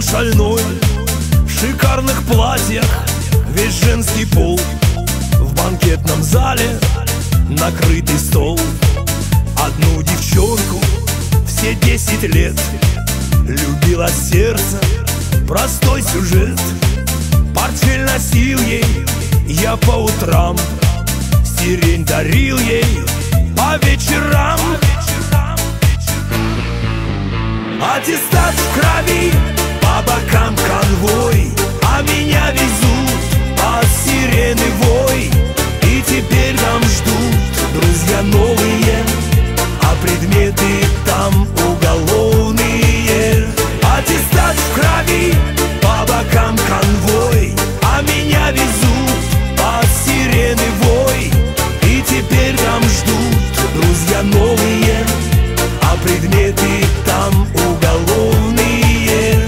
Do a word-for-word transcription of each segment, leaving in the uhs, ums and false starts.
шальной, в шикарных платьях, весь женский пол. В банкетном зале накрытый стол. Одну девчонку все десять лет любило сердце, простой сюжет. Портфель носил ей я по утрам, сирень дарил ей по вечерам. Аттестат в крови, по бокам конвой, а меня везут под сирены вой. И теперь там ждут друзья новые, а предметы там уголовные. Аттестат в крови, по бокам конвой, а меня везут под сирены вой. И теперь там ждут друзья новые, а предметы там уголовные.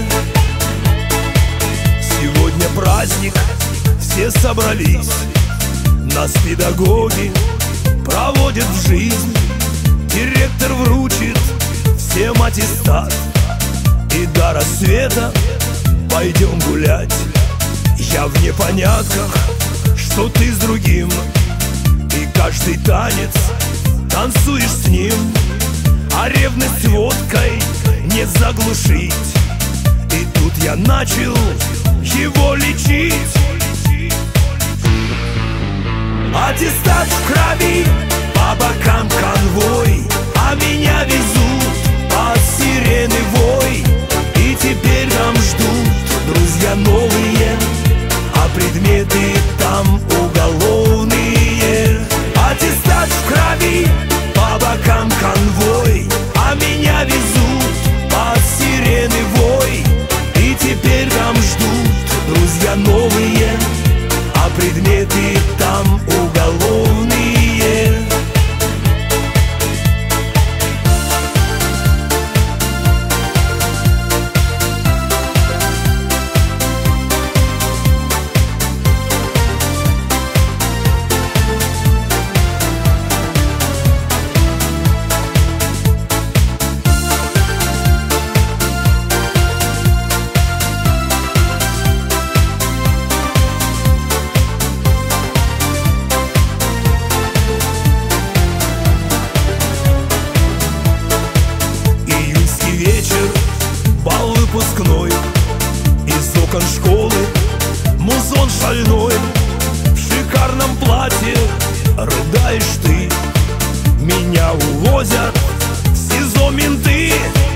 Сегодня праздник, все собрались, нас педагоги проводят в жизнь. Директор вручит всем аттестат, и до рассвета пойдем гулять. Я в непонятках, что ты с другим, и каждый танец танцуешь с ним. А ревность водкой не заглушить, и тут я начал его лечить. Аттестат в крови, по бокам конвой, а меня везут под сирены вой. И теперь там ждут друзья новые, а предметы там уголовные. Аттестат в крови, по бокам конвой, а меня везут под сирены вой. И теперь там ждут друзья новые, а предметы там уголовные. Бал выпускной, из окон школы музон шальной. В шикарном платье рыдаешь ты, меня увозят в СИЗО менты.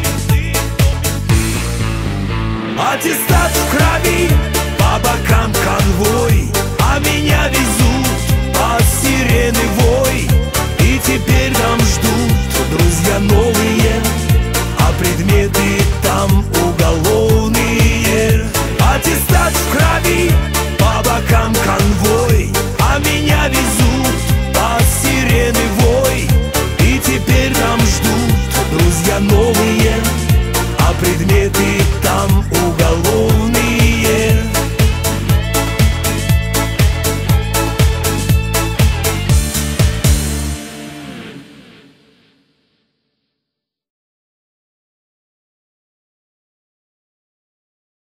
Аттестат в крови, по бокам конвой, а меня везут под сирены вой. И теперь там ждут друзья новые, а предметы там уголовные. Аттестат в крови, по бокам конвой, а меня везут под сирены вой. И теперь там ждут друзья новые, а предметы